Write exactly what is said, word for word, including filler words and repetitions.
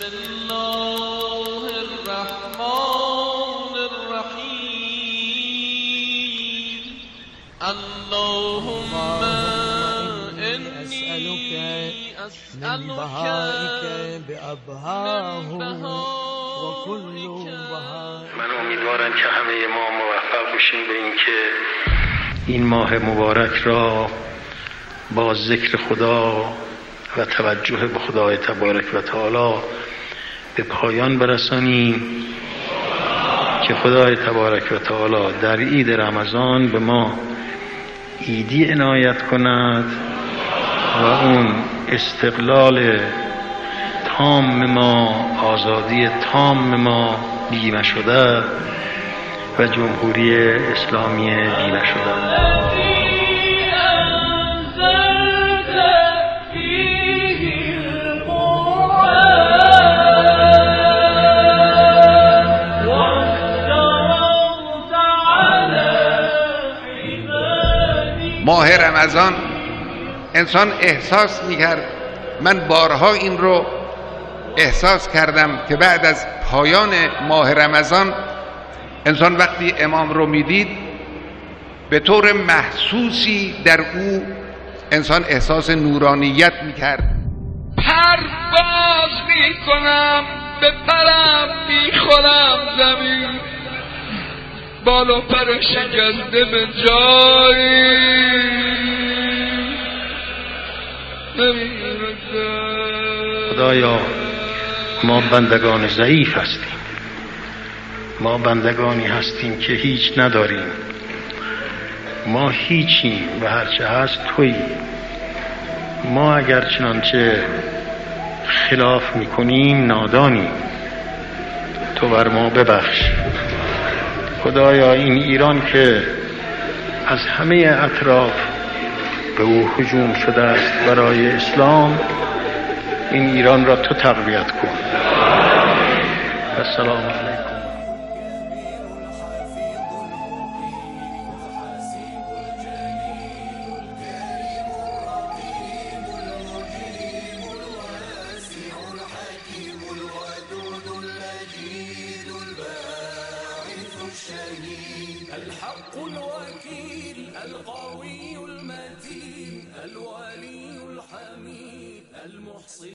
الله الرحمن الرحیم. اللهم انی من بهائك بأبهاه وكل بهاء. من امیدوارم که همه ما موفق باشیم به این که این ماه مبارک را با ذکر خدا و توجه به خدای تبارک و تعالی به پایان برسانیم، که خدای تبارک و تعالی در عید رمضان به ما عیدی عنایت کند و اون استقلال تام ما، آزادی تام ما بیمه شده و جمهوری اسلامی بیمه شده. ماه رمضان انسان احساس میکرد، من بارها این رو احساس کردم که بعد از پایان ماه رمضان انسان وقتی امام رو میدید به طور محسوسی در او انسان احساس نورانیت میکرد. پرواز میکنم، به پرم میخورم زمین، بالا پر شکسته به جایی نمیرسم. خدایا ما بندگان ضعیف هستیم، ما بندگانی هستیم که هیچ نداریم، ما هیچیم و هرچه هست تویی. ما اگر چنانچه خلاف میکنیم نادانیم، تو بر ما ببخش. خدایا این ایران که از همه اطراف به او هجوم شده است برای اسلام، این ایران را تو تقویت کن. السلام علیکم. الحق الوكيل القوي المتين الولي الحميد المحصي